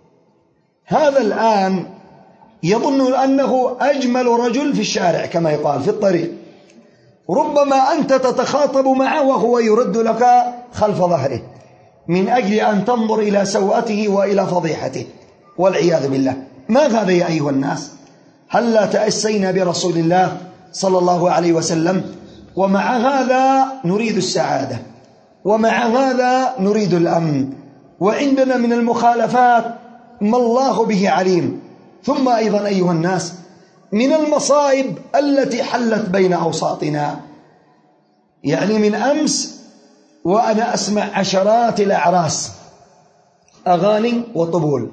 هذا الآن يظن أنه أجمل رجل في الشارع كما يقال في الطريق، ربما أنت تتخاطب معه وهو يرد لك خلف ظهره من أجل أن تنظر إلى سوءته وإلى فضيحته والعياذ بالله. ما هذا يا أيها الناس؟ هلا تأسينا برسول الله صلى الله عليه وسلم، ومع هذا نريد السعادة، ومع هذا نريد الأمن، وعندنا من المخالفات ما الله به عليم. ثم أيضا أيها الناس، من المصائب التي حلت بين أوساطنا، يعني من أمس وأنا أسمع عشرات الأعراس أغاني وطبول،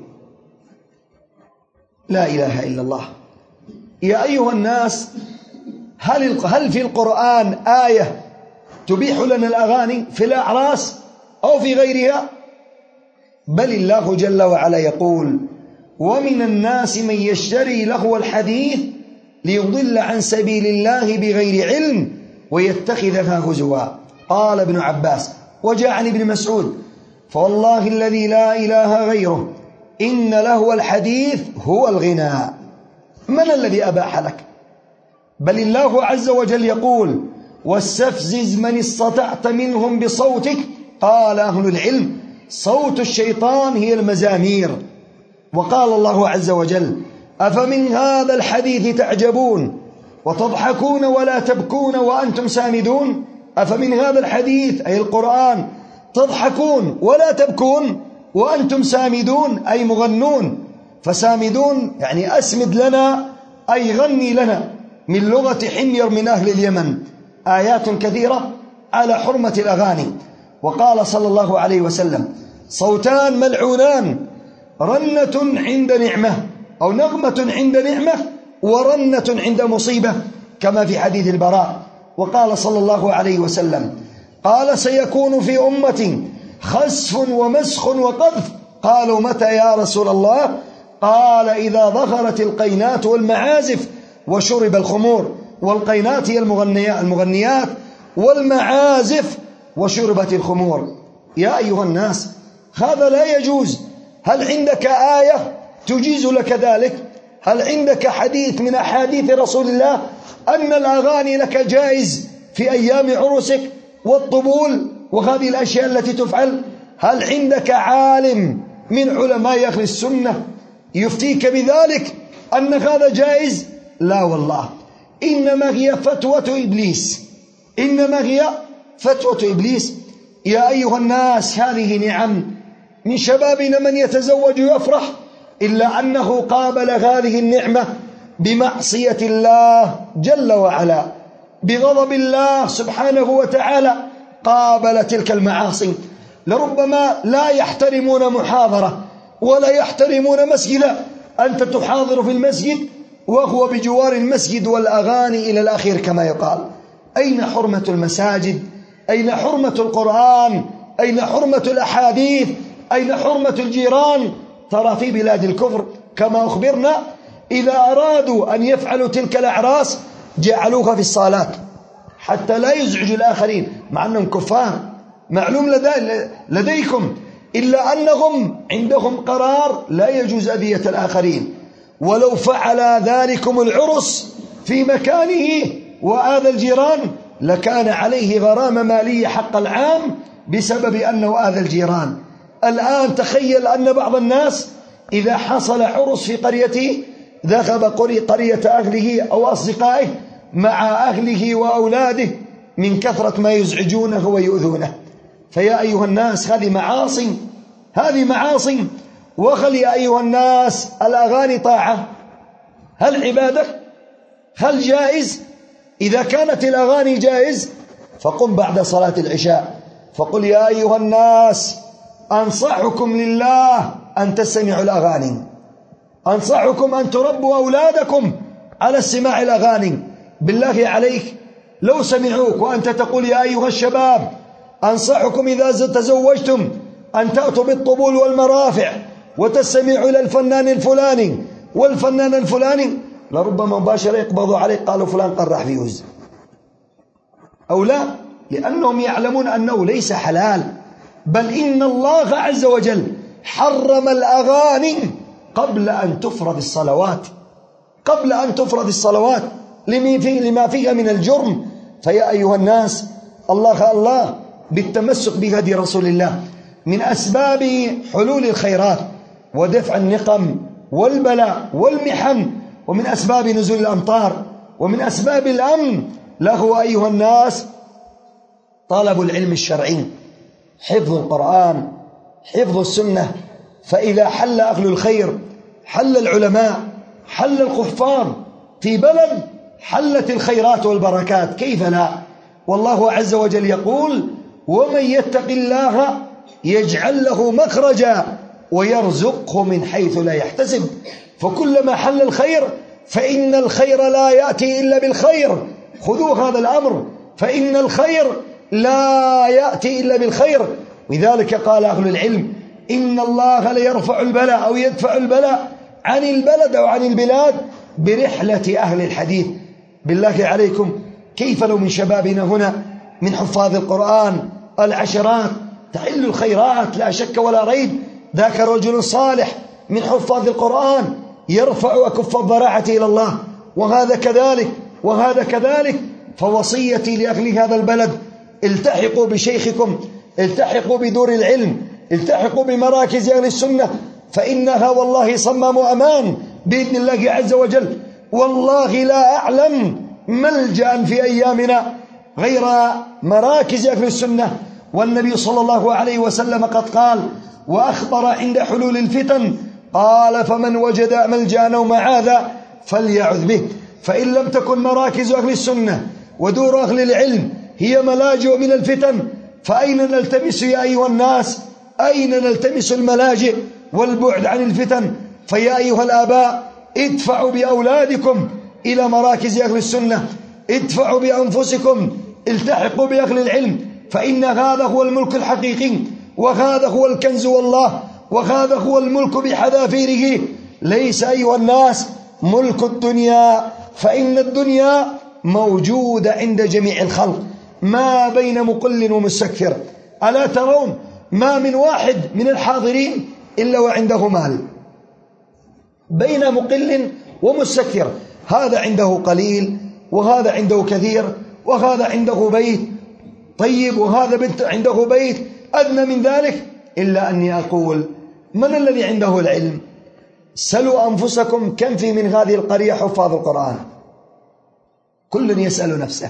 لا إله إلا الله. يا أيها الناس، هل هل في القرآن آية تبيح لنا الأغاني في الأعراس أو في غيرها؟ بل الله جل وعلا يقول: ومن الناس من يشتري لهو الحديث ليضل عن سبيل الله بغير علم ويتخذها هزوا. قال ابن عباس وجاء عن ابن مسعود: فوالله الذي لا إله غيره إن لهو الحديث هو الغناء. من الذي أباح لك؟ بل الله عز وجل يقول: واستفزز من استطعت منهم بصوتك. قال أهل العلم: صوت الشيطان هي المزامير. وقال الله عز وجل: أفمن هذا الحديث تعجبون وتضحكون ولا تبكون وأنتم سامدون. أفمن هذا الحديث أي القرآن تضحكون ولا تبكون وأنتم سامدون أي مغنون. فسامدون يعني أسمد لنا أي غني لنا، من لغة حمير من أهل اليمن. آيات كثيرة على حرمة الأغاني. وقال صلى الله عليه وسلم: صوتان ملعونان، رنة عند نعمة أو نغمة عند نعمة، ورنة عند مصيبة، كما في حديث البراء. وقال صلى الله عليه وسلم: قال: سيكون في أمتي خسف ومسخ وقذف. قالوا: متى يا رسول الله؟ قال: إذا ظهرت القينات والمعازف وشرب الخمور. والقينات هي المغنيات، والمعازف وشربت الخمور. يا أيها الناس، هذا لا يجوز. هل عندك آية تجيز لك ذلك؟ هل عندك حديث من أحاديث رسول الله أن الأغاني لك جائز في أيام عرسك والطبول وهذه الأشياء التي تفعل؟ هل عندك عالم من علماء أهل السنة يفتيك بذلك أن هذا جائز؟ لا والله، إنما هي فتوى إبليس، إنما هي فتوى إبليس. يا أيها الناس، هذه نعم من شبابنا من يتزوج ويفرح، إلا أنه قابل هذه النعمة بمعصية الله جل وعلا، بغضب الله سبحانه وتعالى، قابل تلك المعاصي. لربما لا يحترمون محاضرة ولا يحترمون مسجدا، أنت تحاضر في المسجد وهو بجوار المسجد والأغاني إلى الأخير كما يقال. أين حرمة المساجد؟ أين حرمة القرآن؟ أين حرمة الأحاديث؟ أين حرمة الجيران؟ ترى في بلاد الكفر كما أخبرنا إذا أرادوا أن يفعلوا تلك الأعراس جعلوها في الصالات حتى لا يزعجوا الآخرين، مع أنهم كفار معلوم لدي لديكم، إلا أنهم عندهم قرار لا يجوز أذية الآخرين. ولو فعل ذلكم العرس في مكانه وآذى الجيران لكان عليه غرامة مالية حق العام بسبب أنه آذى الجيران. الآن تخيل أن بعض الناس إذا حصل عرس في قريته ذهب قرية أهله أو أصدقائه مع أهله وأولاده من كثرة ما يزعجونه ويؤذونه. فيا أيها الناس هذه معاصي، هذه معاصي. وخل يا أيها الناس الأغاني طاعة؟ هل عبادة؟ هل جائز؟ إذا كانت الأغاني جائز فقم بعد صلاة العشاء فقل يا أيها الناس أنصحكم لله أن تستمعوا الأغاني، أنصحكم أن تربوا أولادكم على استماع الأغاني. بالله عليك لو سمعوك وأنت تقول يا أيها الشباب أنصحكم إذا تزوجتم أن تأتوا بالطبول والمرافع وتستمعوا إلى الفنان الفلاني والفنان الفلاني، لربما مباشرة يقبضوا عليك قالوا فلان قرح فيوز أو لا، لأنهم يعلمون أنه ليس حلال. بل إن الله عز وجل حرم الأغاني قبل أن تفرض الصلوات، قبل أن تفرض الصلوات لما فيها من الجرم. فيا أيها الناس الله الله بالتمسك بهدي رسول الله من أسباب حلول الخيرات ودفع النقم والبلاء والمحن، ومن أسباب نزول الأمطار، ومن أسباب الأمن له أيها الناس طلب العلم الشرعي، حفظ القرآن، حفظ السنة. فإذا حل أهل الخير حل العلماء حل الحفاظ في بلد حلت الخيرات والبركات، كيف لا؟ والله عز وجل يقول ومن يتق الله يجعل له مخرجا ويرزقه من حيث لا يحتسب. فكلما حل الخير فإن الخير لا يأتي إلا بالخير، خذوا هذا الأمر، فإن الخير لا يأتي إلا بالخير. لذلك قال أهل العلم إن الله ليرفع البلاء أو يدفع البلاء عن البلد أو عن البلاد برحلة أهل الحديث. بالله عليكم كيف لو من شبابنا هنا من حفاظ القرآن العشرات تحل الخيرات لا شك ولا ريب. ذاك رجل صالح من حفاظ القرآن يرفع أكف الضراعة إلى الله، وهذا كذلك وهذا كذلك. فوصيتي لأهل هذا البلد التحقوا بشيخكم، التحقوا بدور العلم، التحقوا بمراكز أهل السنة، فإنها والله صمام أمان بإذن الله عز وجل. والله لا أعلم ملجأ في أيامنا غير مراكز أهل السنة. والنبي صلى الله عليه وسلم قد قال وأخبر عند حلول الفتن قال فمن وجد ملجأ أو معاذا فليعذ به. فإن لم تكن مراكز أهل السنة ودور أهل العلم هي ملاجئ من الفتن فأين نلتمس يا أيها الناس؟ أين نلتمس الملاجئ والبعد عن الفتن؟ فيا أيها الآباء ادفعوا بأولادكم إلى مراكز أهل السنة، ادفعوا بأنفسكم، التحقوا بأهل العلم، فإن هذا هو الملك الحقيقي، وهذا هو الكنز والله، وهذا هو الملك بحذافيره. ليس أيها الناس ملك الدنيا، فإن الدنيا موجودة عند جميع الخلق ما بين مقل ومستكثر. ألا ترون ما من واحد من الحاضرين إلا وعنده مال بين مقل ومستكثر، هذا عنده قليل وهذا عنده كثير، وهذا عنده بيت طيب وهذا بنت عنده بيت أدنى من ذلك. إلا أني أقول من الذي عنده العلم؟ سلوا أنفسكم كم في من هذه القرية حفاظ القرآن؟ كل يسأل نفسه.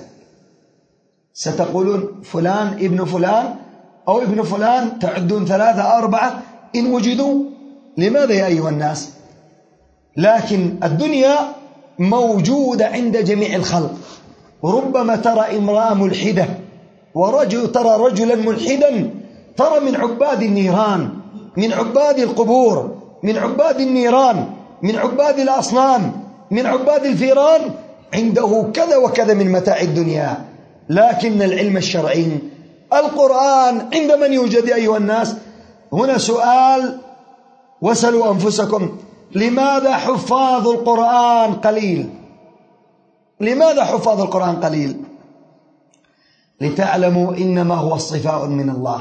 ستقولون فلان ابن فلان أو ابن فلان، تعدون ثلاثة أربعة إن وجدوا. لماذا يا أيها الناس؟ لكن الدنيا موجودة عند جميع الخلق. ربما ترى امرأة ملحدة ورجل ترى رجلا ملحدا، ترى من عباد النيران، من عباد القبور، من عباد النيران، من عباد الأصنام، من عباد الفيران، عنده كذا وكذا من متاع الدنيا. لكن العلم الشرعي القرآن عند من يوجد يا أيها الناس؟ هنا سؤال، واسألوا أنفسكم: لماذا حفاظ القرآن قليل؟ لماذا حفاظ القرآن قليل؟ لتعلموا إنما هو اصطفاء من الله،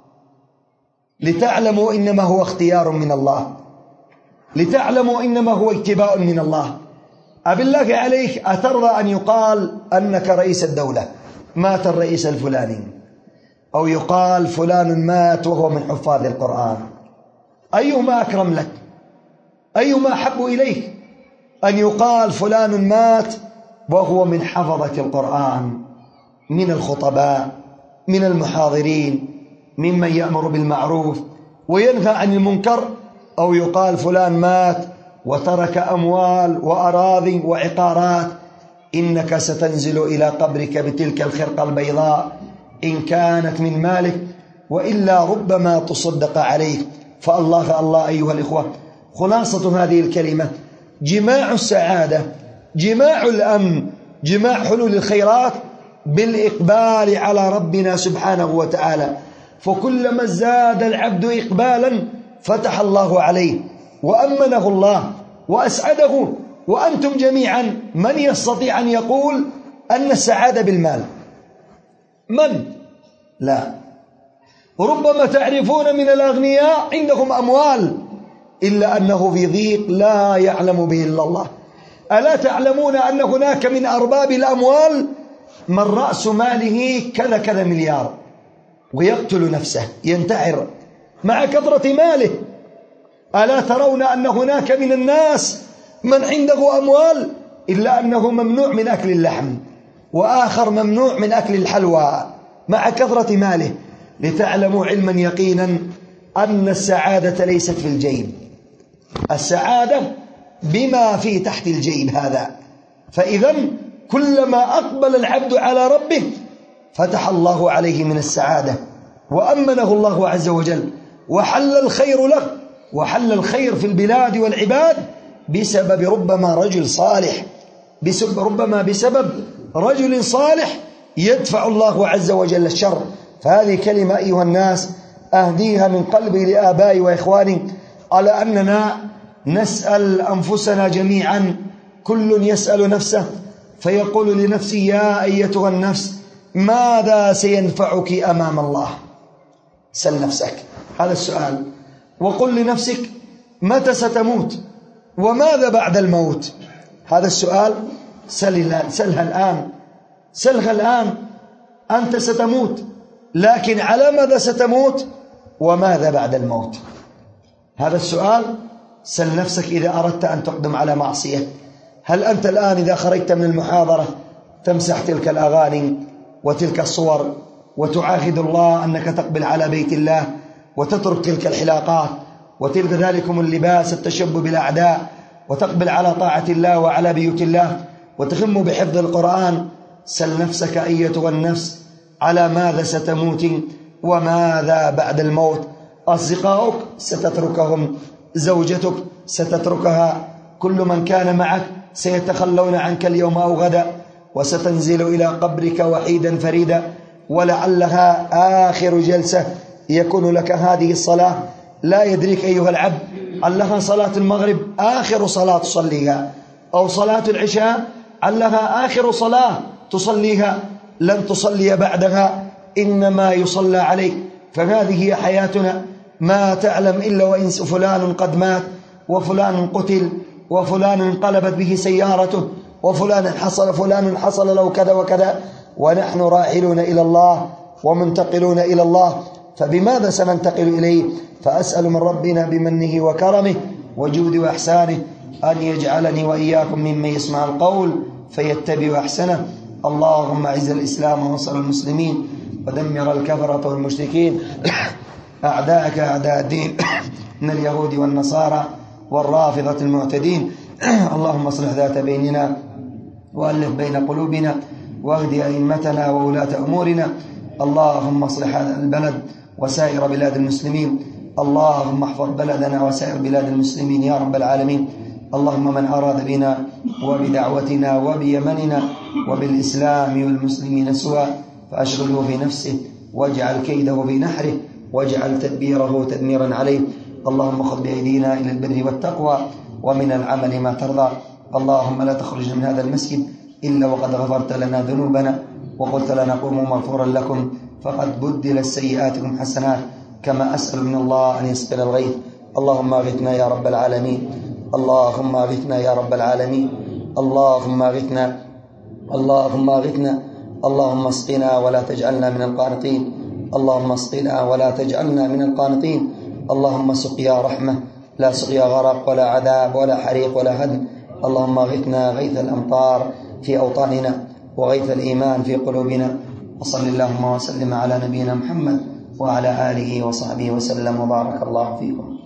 لتعلموا إنما هو اختيار من الله، لتعلموا إنما هو اجتباء من الله. أبالله عليك أترضى أن يقال أنك رئيس الدولة، مات الرئيس الفلاني، أو يقال فلان مات وهو من حفاظ القرآن؟ أيهما أكرم لك؟ أيهما أحب إليك؟ أن يقال فلان مات وهو من حفظة القرآن، من الخطباء، من المحاضرين، ممن يأمر بالمعروف وينهى عن المنكر، أو يقال فلان مات وترك أموال وأراضي وعقارات، إنك ستنزل إلى قبرك بتلك الخرقة البيضاء إن كانت من مالك، وإلا ربما تصدق عليك. فالله الله أيها الإخوة، خلاصة هذه الكلمة: جماع السعادة، جماع الأمن، جماع حلول الخيرات بالإقبال على ربنا سبحانه وتعالى. فكلما زاد العبد إقبالا فتح الله عليه وأمنه الله وأسعده. وأنتم جميعا من يستطيع أن يقول أن السعادة بالمال؟ من؟ لا. ربما تعرفون من الأغنياء عندهم أموال، إلا أنه في ضيق لا يعلم به إلا الله. ألا تعلمون أن هناك من أرباب الأموال من رأس ماله كذا كذا مليار ويقتل نفسه، ينتحر مع كثرة ماله؟ ألا ترون أن هناك من الناس من عنده أموال إلا أنه ممنوع من أكل اللحم، وآخر ممنوع من أكل الحلوى مع كثرة ماله؟ لتعلموا علما يقينا أن السعادة ليست في الجيب، السعادة بما في تحت الجيب هذا. فإذا كلما أقبل العبد على ربه فتح الله عليه من السعادة وأمنه الله عز وجل، وحل الخير له، وحل الخير في البلاد والعباد بسبب ربما رجل صالح، بسبب ربما بسبب رجل صالح يدفع الله عز وجل الشر. فهذه كلمة أيها الناس أهديها من قلبي لآبائي وإخواني، على أننا نسأل أنفسنا جميعا، كل يسأل نفسه فيقول لنفسه: يا أيتها النفس ماذا سينفعك أمام الله؟ سل نفسك هذا السؤال، وقل لنفسك: متى ستموت؟ وماذا بعد الموت؟ هذا السؤال سلها, سلها الآن، سلها الآن. أنت ستموت، لكن على ماذا ستموت؟ وماذا بعد الموت؟ هذا السؤال سل نفسك إذا أردت أن تقدم على معصية. هل أنت الآن إذا خرجت من المحاضرة تمسح تلك الأغاني وتلك الصور وتعاهد الله أنك تقبل على بيت الله وتترك تلك الحلاقات وتلك ذلكم اللباس التشبه بالأعداء وتقبل على طاعة الله وعلى بيوت الله وتخم بحفظ القرآن؟ سل نفسك أيتها النفس على ماذا ستموت وماذا بعد الموت. أصدقائك ستتركهم، زوجتك ستتركها، كل من كان معك سيتخلون عنك اليوم أو غدا، وستنزل إلى قبرك وحيدا فريدا، ولعلها آخر جلسة يكون لك هذه الصلاة. لا يدريك أيها العبد، علها صلاة المغرب آخر صلاة تصليها، أو صلاة العشاء علها آخر صلاة تصليها، لن تصلي بعدها، إنما يصلى عليك. فهذه هي حياتنا، ما تعلم إلا وإن فلان قد مات، وفلان قتل، وفلان انقلبت به سيارته، وفلان حصل فلان حصل له كذا وكذا، ونحن راحلون إلى الله ومنتقلون إلى الله. فبماذا سننتقل إليه؟ فأسأل من ربنا بمنه وكرمه وجود وإحسانه أن يجعلني وإياكم ممن يسمع القول فيتبع أحسنه. اللهم أعز الإسلام وانصر المسلمين ودمر الكفرة والمشركين أعداءك أعداء الدين من اليهود والنصارى والرافضة المعتدين. اللهم اصلح ذات بيننا وألف بين قلوبنا واهد أئمتنا وولاة أمورنا. اللهم اصلح هذا البلد وسائر بلاد المسلمين. اللهم احفظ بلدنا وسائر بلاد المسلمين يا رب العالمين. اللهم من أراد بنا وبدعوتنا وبيمننا وبالإسلام والمسلمين سوءا فأشغله في نفسه واجعل كيده في نحره واجعل تدبيره تدميرا عليه. اللهم خذ بأيدينا إلى البر والتقوى ومن العمل ما ترضى. اللهم لا تخرجنا من هذا المسجد إلا وقد غفرت لنا ذنوبنا وقلت لنا قوموا مغفورا لكم فقد بدل سيئاتكم حسنات كما أسأل من الله أن يسقنا الغيث. اللهم اغثنا يا رب العالمين. اللهم اغثنا يا رب العالمين. اللهم اغثنا اللهم اغثنا. اللهم اسقنا ولا تجعلنا من القانطين. اللهم اسقنا ولا تجعلنا من القانطين. اللهم سقيا رحمة لا سقيا غرق ولا عذاب ولا حريق ولا هدم. اللهم اغثنا غيث الأمطار في أوطاننا وغيث الإيمان في قلوبنا. وصل اللهم وسلم على نبينا محمد وعلى آله وصحبه وسلم وبارك الله فيكم.